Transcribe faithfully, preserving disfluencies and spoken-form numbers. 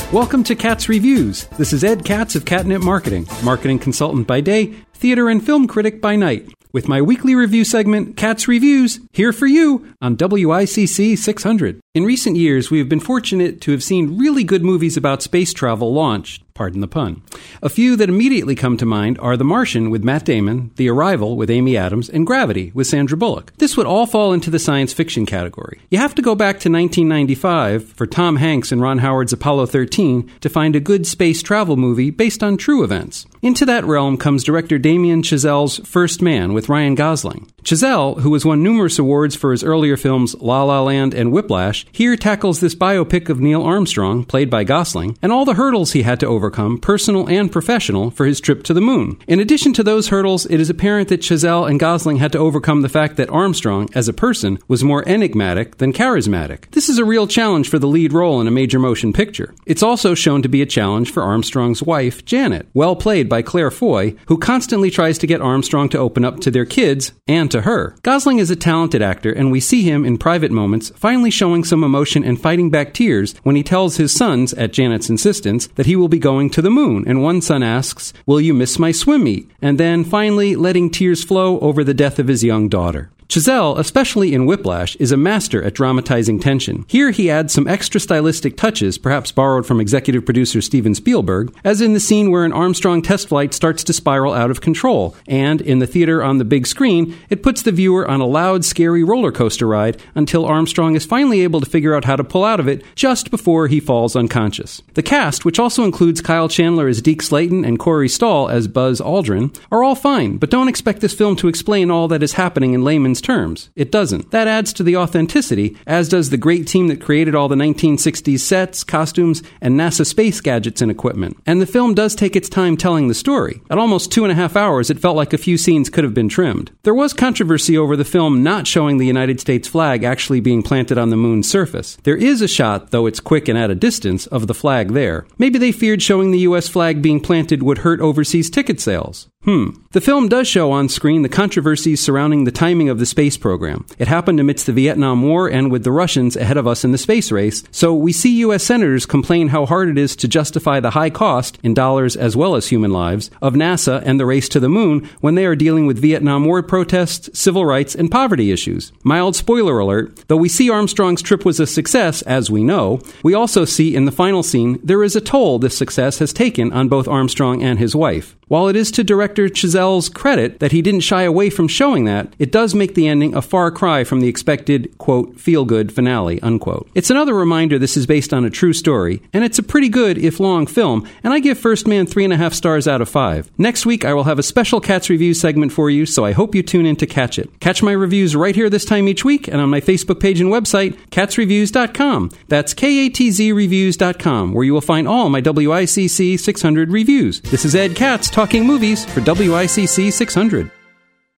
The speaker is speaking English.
Welcome to Katz Reviews. This is Ed Katz of Catnip Marketing, marketing consultant by day, theater and film critic by night, with my weekly review segment, Katz Reviews, here for you on W I C C six hundred. In recent years, we have been fortunate to have seen really good movies about space travel launched. Pardon the pun. A few that immediately come to mind are The Martian with Matt Damon, The Arrival with Amy Adams, and Gravity with Sandra Bullock. This would all fall into the science fiction category. You have to go back to nineteen ninety-five for Tom Hanks and Ron Howard's Apollo thirteen to find a good space travel movie based on true events. Into that realm comes director Damien Chazelle's First Man with Ryan Gosling. Chazelle, who has won numerous awards for his earlier films La La Land and Whiplash, here tackles this biopic of Neil Armstrong, played by Gosling, and all the hurdles he had to overcome, personal and professional, for his trip to the moon. In addition to those hurdles, it is apparent that Chazelle and Gosling had to overcome the fact that Armstrong, as a person, was more enigmatic than charismatic. This is a real challenge for the lead role in a major motion picture. It's also shown to be a challenge for Armstrong's wife, Janet, well played by Claire Foy, who constantly tries to get Armstrong to open up to their kids and to her. Gosling is a talented actor, and we see him in private moments finally showing some emotion and fighting back tears when he tells his sons, at Janet's insistence, that he will be going to the moon, and one son asks, "Will you miss my swim meet?" And then, finally, letting tears flow over the death of his young daughter. Chazelle, especially in Whiplash, is a master at dramatizing tension. Here he adds some extra stylistic touches, perhaps borrowed from executive producer Steven Spielberg, as in the scene where an Armstrong test flight starts to spiral out of control, and in the theater on the big screen, it puts the viewer on a loud, scary roller coaster ride until Armstrong is finally able to figure out how to pull out of it just before he falls unconscious. The cast, which also includes Kyle Chandler as Deke Slayton and Corey Stoll as Buzz Aldrin, are all fine, but don't expect this film to explain all that is happening in layman's terms. It doesn't. That adds to the authenticity, as does the great team that created all the nineteen sixties sets, costumes, and NASA space gadgets and equipment. And the film does take its time telling the story. At almost two and a half hours, it felt like a few scenes could have been trimmed. There was controversy over the film not showing the United States flag actually being planted on the moon's surface. There is a shot, though it's quick and at a distance, of the flag there. Maybe they feared showing the U S flag being planted would hurt overseas ticket sales. Hmm. The film does show on screen the controversies surrounding the timing of the space program. It happened amidst the Vietnam War and with the Russians ahead of us in the space race, so we see U S senators complain how hard it is to justify the high cost, in dollars as well as human lives, of NASA and the race to the moon when they are dealing with Vietnam War protests, civil rights, and poverty issues. Mild spoiler alert, though we see Armstrong's trip was a success, as we know, we also see in the final scene there is a toll this success has taken on both Armstrong and his wife. While it is to director Chazelle's credit that he didn't shy away from showing that, it does make the ending a far cry from the expected, quote, feel-good finale, unquote. It's another reminder this is based on a true story, and it's a pretty good, if long, film, and I give First Man three and a half stars out of five. Next week, I will have a special Katz Review segment for you, so I hope you tune in to catch it. Catch my reviews right here this time each week, and on my Facebook page and website, katz reviews dot com. That's K A T Z reviews dot com, where you will find all my W I C C six hundred reviews. This is Ed Katz, talking movies for W I C C six hundred.